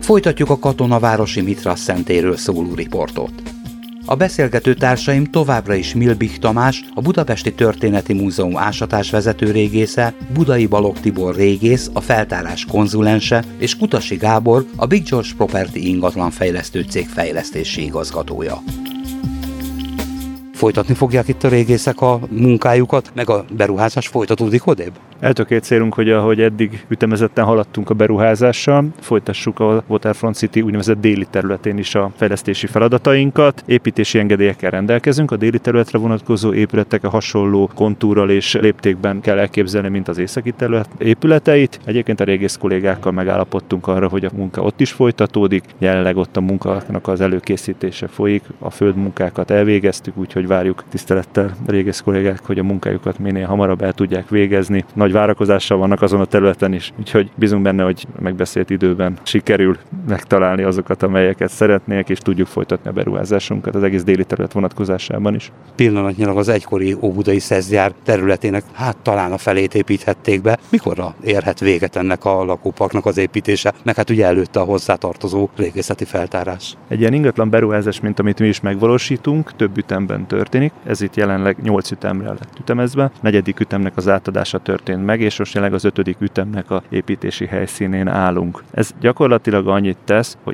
Folytatjuk a Katonavárosi Mithras szentélyről szóló riportot. A beszélgető társaim továbbra is Milbich Tamás, a Budapesti Történeti Múzeum ásatásvezető régésze, Budai Balogh Tibor régész, a feltárás konzulense, és Kutasi Gábor, a Big George Property ingatlanfejlesztő cég fejlesztési igazgatója. Folytatni fogják itt a régészek a munkájukat, meg a beruházás folytatódik odébb? Eltökélt célunk, hogy ahogy eddig ütemezetten haladtunk a beruházással, folytassuk a Waterfront City úgynevezett déli területén is a fejlesztési feladatainkat. Építési engedélyekkel rendelkezünk, a déli területre vonatkozó épületek a hasonló kontúrral és léptékben kell elképzelni, mint az északi terület épületeit. Egyébként a régész kollégákkal megállapodtunk arra, hogy a munka ott is folytatódik. Jelenleg ott a munkának az előkészítése folyik, a földmunkákat elvégeztük, úgyhogy várjuk tisztelettel a régész kollégák, hogy a munkájukat minél hamarabb el tudják végezni. Nagy várakozással vannak azon a területen is, úgyhogy bízunk benne, hogy megbeszélt időben sikerül megtalálni azokat, amelyeket szeretnék, és tudjuk folytatni a beruházásunkat az egész déli terület vonatkozásában is. Pillanatnyilag az egykori óbudai szeszgyár területének talán a felét építhették be. Mikorra érhet véget ennek a lakóparknak az építése, meg ugye előtte a hozzátartozó régészeti feltárás? Egy ilyen ingatlan beruházás, mint amit mi is megvalósítunk, több ütemben történik. Ez itt jelenleg 8 ütemre lett ütemezve. A 4. ütemnek az átadása történt meg, és most jelenleg az 5. ütemnek a építési helyszínén állunk. Ez gyakorlatilag annyit tesz, hogy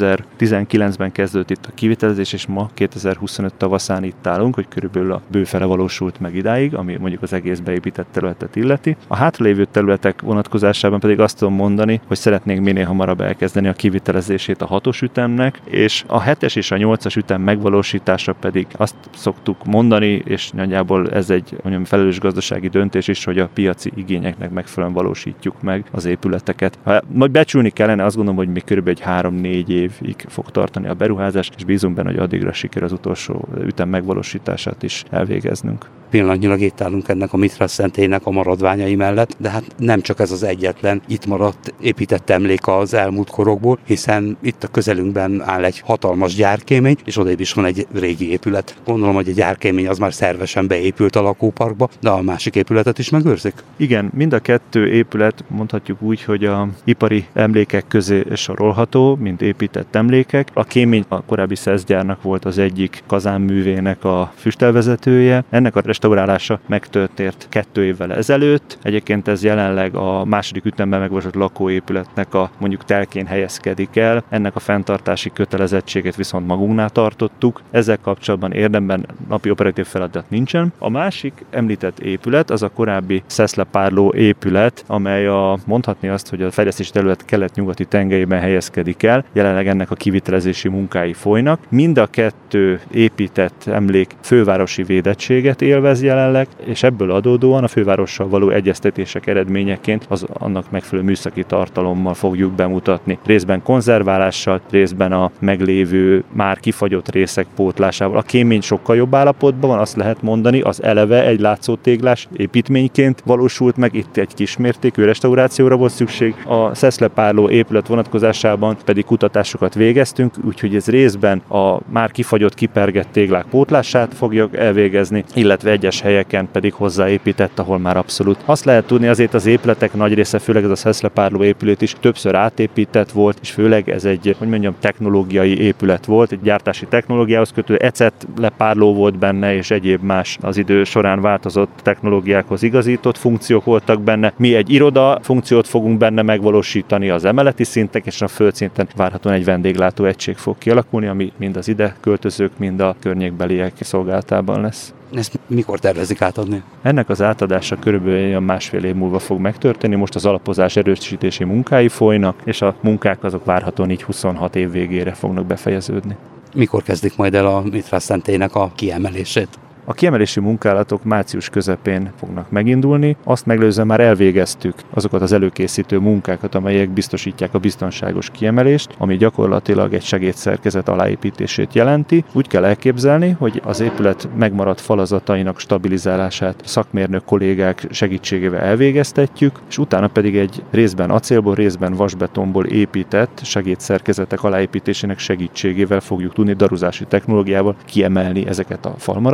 2019-ben kezdődött itt a kivitelezés, és ma 2025 tavaszán itt állunk, hogy körülbelül a bőfele valósult meg idáig, ami mondjuk az egész beépített területet illeti. A hátralévő területek vonatkozásában pedig azt tudom mondani, hogy szeretnénk minél hamarabb elkezdeni a kivitelezését a 6. ütemnek, és a 7. és a 8. ütem megvalósítása pedig azt szoktuk mondani, és nagyjából ez egy felelős gazdasági döntés is, hogy a piaci igényeknek megfelelően valósítjuk meg az épületeket. Ha majd becsülni kellene, azt gondolom, hogy még körülbelül egy 3-4 évig fog tartani a beruházás, és bízunk benne, hogy addigra siker az utolsó ütem megvalósítását is elvégeznünk. Pillanatnyilag itt állunk ennek a Mithras szentélynek a maradványai mellett, de nem csak ez az egyetlen itt maradt épített emlék az elmúlt korokból, hiszen itt a közelünkben áll egy hatalmas gyárkémény, és odébb is van egy régi épület. Gondolom, hogy a gyárkémény az már szervesen beépült a lakóparkba, de a másik épületet is megőrzik? Igen, mind a 2 épület mondhatjuk úgy, hogy a ipari emlékek közé sorolható, mint épített emlékek. A kémény a korábbi szeszgyárnak volt az egyik kazánművének a füstelvezetője. Ennek a restaurálása megtörtént 2 évvel ezelőtt. Egyébként ez jelenleg a 2. ütemben megvalósult lakóépületnek a mondjuk telkén helyezkedik el. Ennek a fenntartási kötelezettségét viszont magunknál tartottuk. Ezzel kapcsolatban érdemben napi operatív feladat nincsen. A másik említett épület az a korábbi Szeszlepárló épület, amely mondhatni azt, hogy a fejlesztési terület kelet-nyugati tengelyében helyezkedik el. Jelenleg ennek a kivitelezési munkái folynak. Mind a 2 épített emlék fővárosi védettséget élvez jelenleg, és ebből adódóan a fővárossal való egyeztetések eredményeként annak megfelelő műszaki tartalommal fogjuk bemutatni. Részben konzerválással, részben a meglévő már kifagyott részek pótlásával. A kémény sokkal jobb állapotban van, azt lehet mondani, az eleve egy látszótéglás építményként valósult meg, itt egy kismértékű restaurációra volt szükség. A Szeszlepárló épület vonatkozásában pedig kutatásokat végeztünk, úgyhogy ez részben a már kifagyott, kipergett téglák pótlását fogjuk elvégezni, illetve egyes helyeken pedig hozzáépített, ahol már abszolút. Azt lehet tudni, azért az épületek nagy része, főleg ez a Szeszlepárló épület is többször átépített volt, és főleg ez egy, technológiai épület volt, egy gyártási technológiához kötődő ecetlepárló volt benne, és egyéb más az idő során változott technológiákhoz igazított funkciók voltak benne. Mi egy iroda funkciót fogunk benne megvalósítani az emeleti szintek, és a földszinten várhatóan egy vendéglátó egység fog kialakulni, ami mind az ide költözők, mind a környékbeliek szolgálatában lesz. Ezt mikor tervezik átadni? Ennek az átadása körülbelül 1,5 év múlva fog megtörténni. Most az alapozás erősítési munkái folynak, és a munkák azok várhatóan így 26 év végére fognak befejeződni. Mikor kezdik majd el a Mithras szentélynek a kiemelését? A kiemelési munkálatok március közepén fognak megindulni, azt megelőzően már elvégeztük azokat az előkészítő munkákat, amelyek biztosítják a biztonságos kiemelést, ami gyakorlatilag egy segédszerkezet aláépítését jelenti. Úgy kell elképzelni, hogy az épület megmaradt falazatainak stabilizálását szakmérnök kollégák segítségével elvégeztetjük, és utána pedig egy részben acélból, részben vasbetonból épített segédszerkezetek aláépítésének segítségével fogjuk tudni daruzási technológiával kiemelni ezeket a falmaradványokat,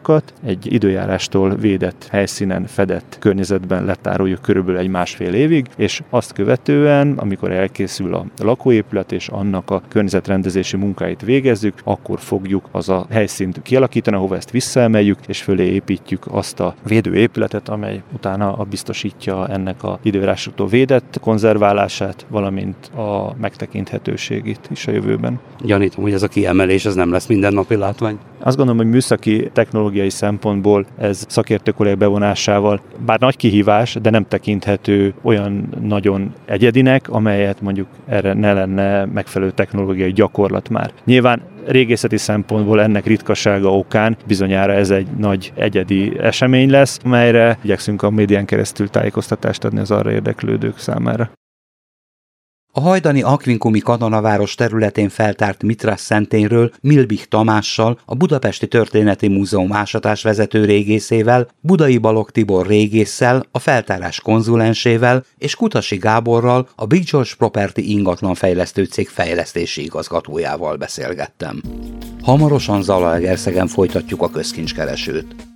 műanyagokat egy időjárástól védett helyszínen, fedett környezetben letároljuk körülbelül egy másfél évig, és azt követően, amikor elkészül a lakóépület és annak a környezetrendezési munkáit végezzük, akkor fogjuk az a helyszínt kialakítani, ahova ezt visszaemeljük, és fölé építjük azt a védőépületet, amely utána biztosítja ennek a időjárásoktól védett konzerválását, valamint a megtekinthetőségét is a jövőben. Gyanítom, hogy ez a kiemelés ez nem lesz mindennapi látvány. Azt gondolom, hogy műszaki, technológiai szempontból ez szakértő kollégák bevonásával bár nagy kihívás, de nem tekinthető olyan nagyon egyedinek, amelyet mondjuk erre ne lenne megfelelő technológiai gyakorlat már. Nyilván régészeti szempontból ennek ritkasága okán bizonyára ez egy nagy egyedi esemény lesz, amelyre igyekszünk a médián keresztül tájékoztatást adni az arra érdeklődők számára. A hajdani Aquincumi katonaváros területén feltárt Mithras szentényről Milbich Tamással, a Budapesti Történeti Múzeum ásatásvezető régészével, Budai Balogh Tibor régésszel, a feltárás konzulensével és Kutasi Gáborral, a Big George Property ingatlanfejlesztő cég fejlesztési igazgatójával beszélgettem. Hamarosan Zalaegerszegen folytatjuk a közkincskeresőt.